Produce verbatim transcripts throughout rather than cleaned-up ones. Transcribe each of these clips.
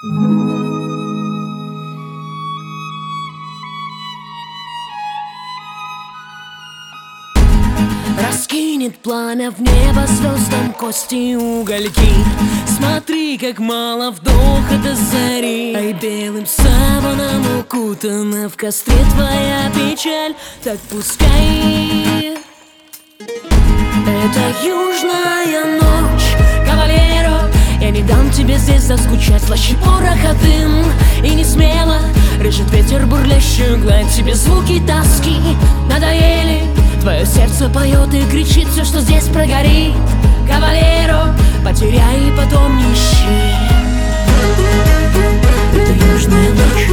Раскинет пламя в небо звездам кости и угольки. Смотри, как мало вдоха до зари, ай белым саваном укутана в костре твоя печаль. Так пускай это южная ночь, кавалеро. Я не дам тебе здесь заскучать, слаще пороха дым. И не смело режет ветер бурлящую гладь. Тебе звуки тоски надоели, твое сердце поет и кричит все, что здесь прогорит. Кавалеро, потеряй и потом не ищи. Это южная ночь.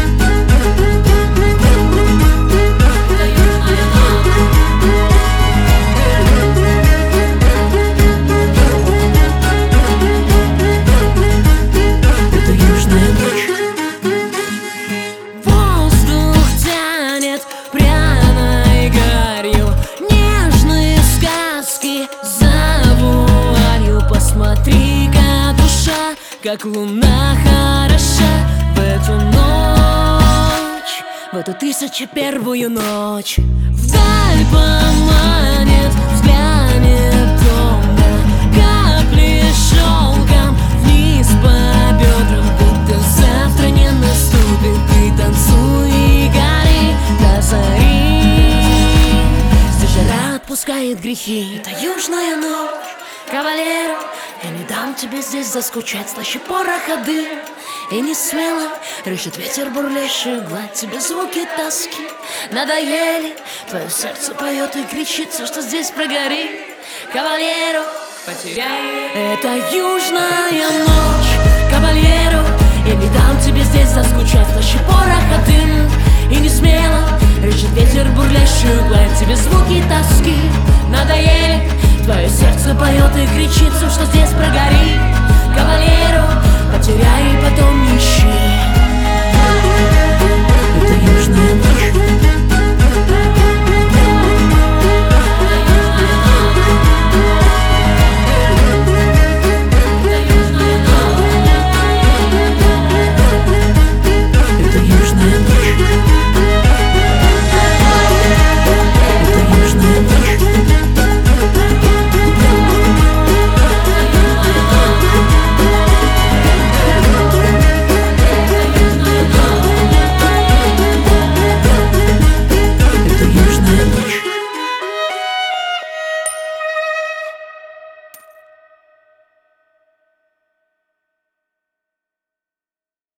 Как луна хороша в эту ночь, в эту тысячу первую ночь. Вдаль поманит, взглянет томно, капли шелком вниз по бедрам, будто завтра не наступит. Ты танцуй и гори до зари, здесь жара отпускает грехи. Это южная ночь, кавалеро. Я не дам тебе здесь заскучать, слаще пороха дым. И не смело рыщет ветер бурлящую гладь. Тебе звуки тоски надоели, твое сердце поет и кричит все, что здесь прогорит. Кавалеро, потеряй. Это южная ночь, кавалеро. Я не дам тебе здесь заскучать, слаще пороха дым. И не смело рыщет ветер бурлящую гладь. Тебе звуки тоски надоели, твое сердце поет и кричит все, что здесь прогорит.